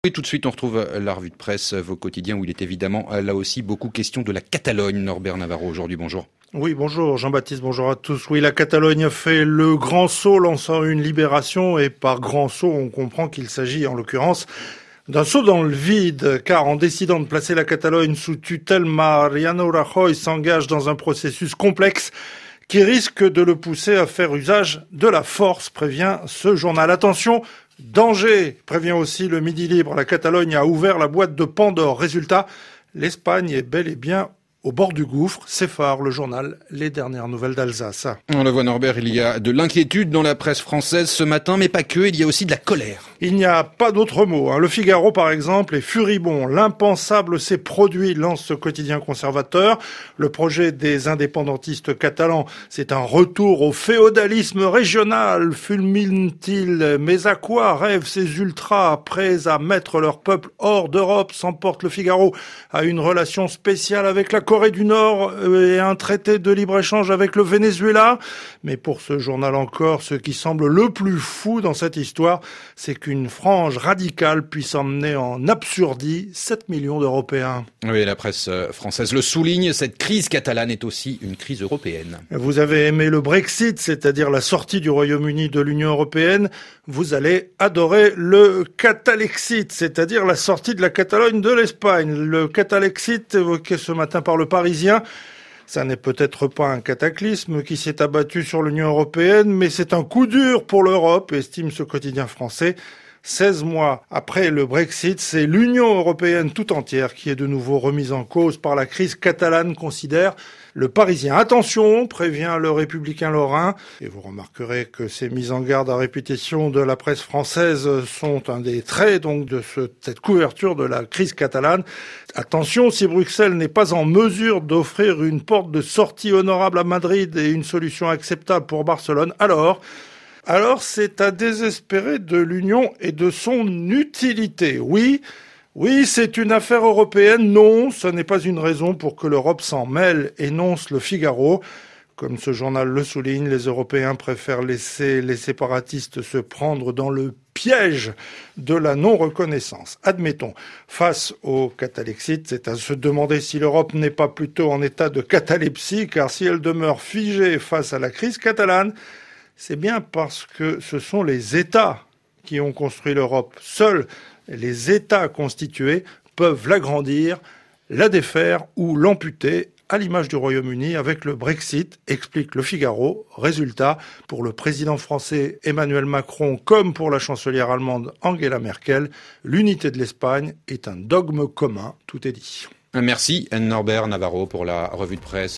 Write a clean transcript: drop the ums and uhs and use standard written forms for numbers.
Et tout de suite, on retrouve la revue de presse, vos quotidiens, où il est évidemment là aussi beaucoup question de la Catalogne. Norbert Navarro, aujourd'hui, bonjour. Oui, bonjour Jean-Baptiste, bonjour à tous. Oui, la Catalogne fait le grand saut, lançant une libération, et par grand saut, on comprend qu'il s'agit en l'occurrence d'un saut dans le vide, car en décidant de placer la Catalogne sous tutelle, Mariano Rajoy s'engage dans un processus complexe qui risque de le pousser à faire usage de la force, prévient ce journal. Attention, danger, prévient aussi le Midi Libre. La Catalogne a ouvert la boîte de Pandore. Résultat, l'Espagne est bel et bien au bord du gouffre. Sépare le journal Les Dernières Nouvelles d'Alsace. On le voit, Norbert, il y a de l'inquiétude dans la presse française ce matin, mais pas que, il y a aussi de la colère. Il n'y a pas d'autre mot. Le Figaro, par exemple, est furibond. L'impensable s'est produit, lance ce quotidien conservateur. Le projet des indépendantistes catalans, c'est un retour au féodalisme régional, fulmine-t-il. Mais à quoi rêvent ces ultras prêts à mettre leur peuple hors d'Europe? S'emporte le Figaro à une relation spéciale avec la Corée du Nord et un traité de libre-échange avec le Venezuela. Mais pour ce journal encore, ce qui semble le plus fou dans cette histoire, c'est qu'une frange radicale puisse emmener en absurdie 7 millions d'Européens. Oui, la presse française le souligne, cette crise catalane est aussi une crise européenne. Vous avez aimé le Brexit, c'est-à-dire la sortie du Royaume-Uni de l'Union européenne. Vous allez adorer le Catalexit, c'est-à-dire la sortie de la Catalogne de l'Espagne. Le Catalexit évoqué ce matin par le Parisien, ça n'est peut-être pas un cataclysme qui s'est abattu sur l'Union européenne, mais c'est un coup dur pour l'Europe, estime ce quotidien français. 16 mois après le Brexit, c'est l'Union européenne tout entière qui est de nouveau remise en cause par la crise catalane, considère le Parisien. Attention, prévient le Républicain lorrain, et vous remarquerez que ces mises en garde à répétition de la presse française sont un des traits donc de cette couverture de la crise catalane. Attention, si Bruxelles n'est pas en mesure d'offrir une porte de sortie honorable à Madrid et une solution acceptable pour Barcelone, alors c'est à désespérer de l'Union et de son utilité. Oui, c'est une affaire européenne. Non, ce n'est pas une raison pour que l'Europe s'en mêle, énonce le Figaro. Comme ce journal le souligne, les Européens préfèrent laisser les séparatistes se prendre dans le piège de la non-reconnaissance. Admettons, face au Catalexit, c'est à se demander si l'Europe n'est pas plutôt en état de catalepsie, car si elle demeure figée face à la crise catalane, c'est bien parce que ce sont les États qui ont construit l'Europe. Seuls les États constitués peuvent l'agrandir, la défaire ou l'amputer, à l'image du Royaume-Uni avec le Brexit, explique le Figaro. Résultat, pour le président français Emmanuel Macron comme pour la chancelière allemande Angela Merkel, l'unité de l'Espagne est un dogme commun. Tout est dit. Merci Norbert Navarro pour la revue de presse.